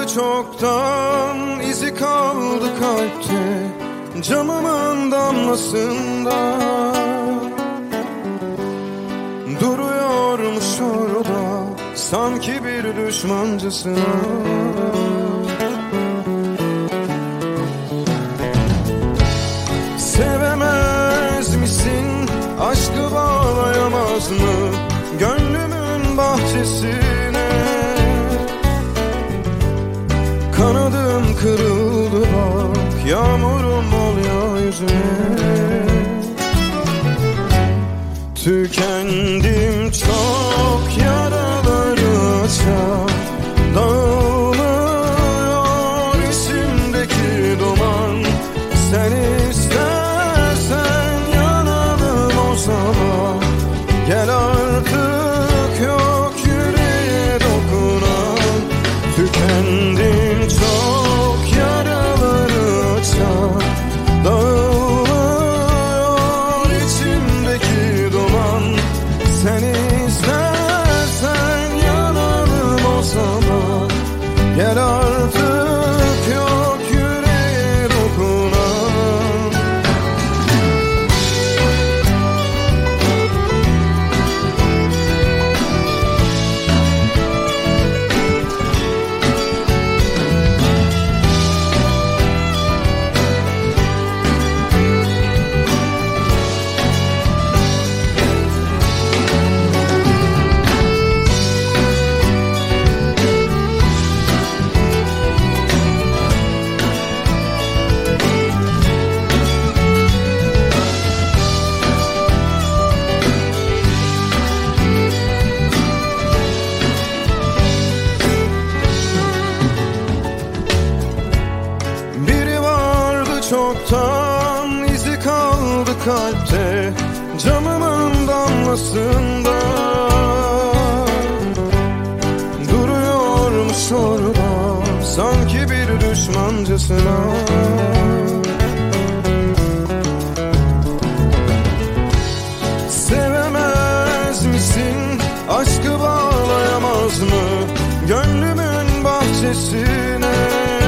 çoktan, izi kaldı kalpte, camımın damlasında. Duruyormuş orada, sanki bir düşmancasına. Sevemez misin, aşkı bağlayamaz mı gönlümün bahçesine? Kanadım kırıldı bak, yağmurum ol ya yüzüne. Tükendim çok, yaraları açar, dağılıyor içimdeki duman. Sen istersen yanalım o zaman, gel artık yok yüreğe dokunan. Tükendim çok, yaraları açar, dağılıyor içimdeki duman. Sen istersen yanalım o zaman, gel artık yok yüreğe dokunan. Çoktan, izi kaldı kalpte, camımın damlasında. Duruyormuş orada, sanki bir düşmancasına. Sevemez misin, aşkı bağlayamaz mı gönlümün bahçesine?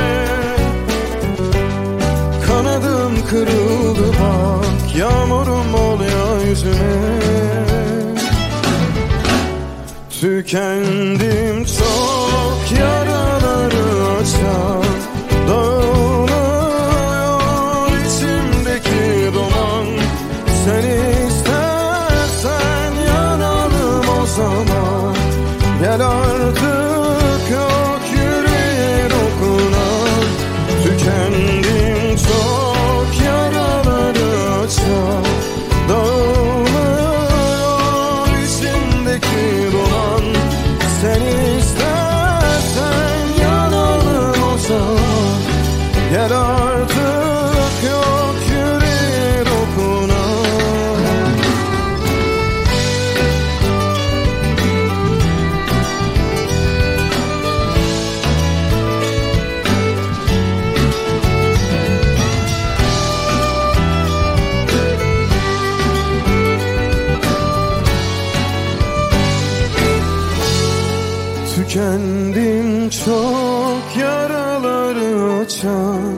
Kanadım kırıldı bak, yağmurum ol ya yüzüne. Tükendim çok, yaraları açar, dağılıyor içimdeki duman. Sen istersen yanalım o zaman, gel artık yok yüreğe dokunan. Tükendim çok, yaraları açar, dağılıyor içimdeki duman. Sen istersen yanalım o zaman, gel artık yok yüreğe dokunan. Tükendim çok, yaraları açan,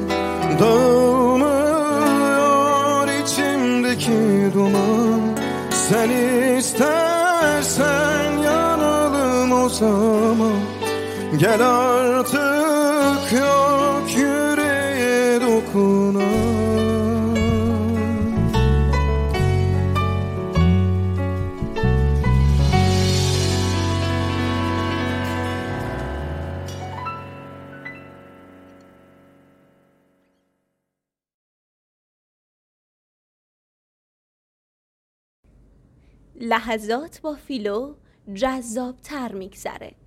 dağılmıyor içimdeki duman. Sen istersen yanalım o zaman, gel artık yok yüreğe dokunan. لحظات با فیلو جذاب‌تر می‌گذره.